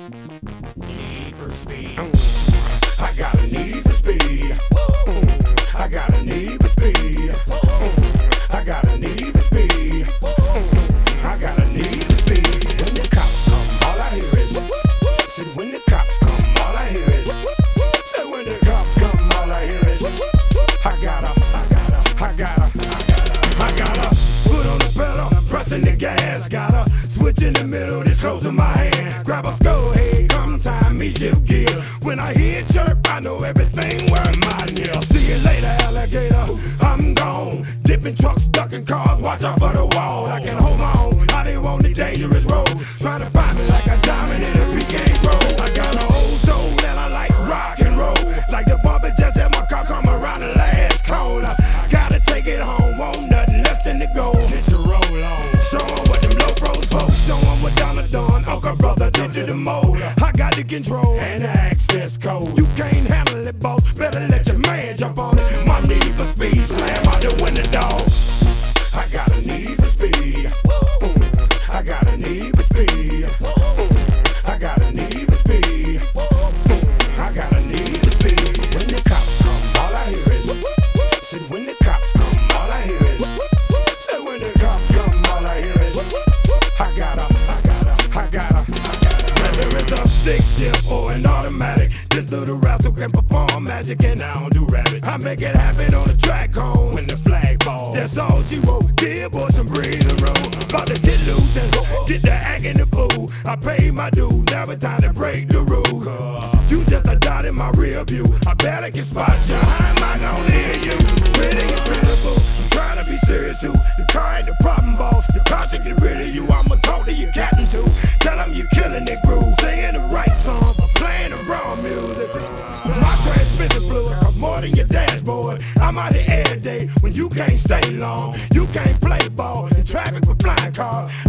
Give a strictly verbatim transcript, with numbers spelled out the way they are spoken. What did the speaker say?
Need for speed. I got a need for speed. I got a need for speed. I got a need for speed. I got a need for speed. When the cops come, all I hear is. Said when the cops come, all I hear is. Said when the cops come, all I hear is. I gotta, I gotta, I gotta, I gotta put on the pedal, pressing the gas. Gotta switch in the middle, this close in my hand. Grab a skull head, come time me shift gear. When I hear chirp, I know everything where mine is. See you later, alligator. I'm gone. Dipping trucks, ducking cars, watch out for the wall. I can hold my own. I didn't want the dangerous road. Trying to find me like a diamond in a P K road. I got an old soul and I like rock and roll. Like the bumper just at my car come around the last corner. Gotta take it home, won't nothing left in the go. Get your roll on. Show 'em what them low pros folks. Show 'em what Donna done. Uncle brother did to the mold. I got the control and the access code. You can't handle it, boss. Better let your man jump on it. My need for speed, slam out the window, dog. I got a need for speed. I got a need for speed. I got a need for speed. I got a need for speed. When the cops come, all I hear is. Said when the cops come, all I hear is. Said when the cops come, all I hear is. I gotta, I gotta, I gotta, I gotta. Whether it's a stick shift or an automatic, this little rascal can perform magic and I don't do rabbit. I make it happen on the track home when the flag falls. That's all she wrote. Dear boy, some breathing room. About to get loose and get the act in the pool. I paid my due, never time to break the rules. You just a dot in my rear view. I better get spot you. How am I gonna hear you? Pretty and pitiful. I'm trying to be serious too. The car ain't the problem, boss. The car should get rid of you. I'ma talk to your captain too. Tell him you killing it groove. Singing the right song, but playing the wrong music. My transmission fluid cost more than your dashboard. I'm out here every day when you can't stay long. You can't play ball in traffic with flying cars.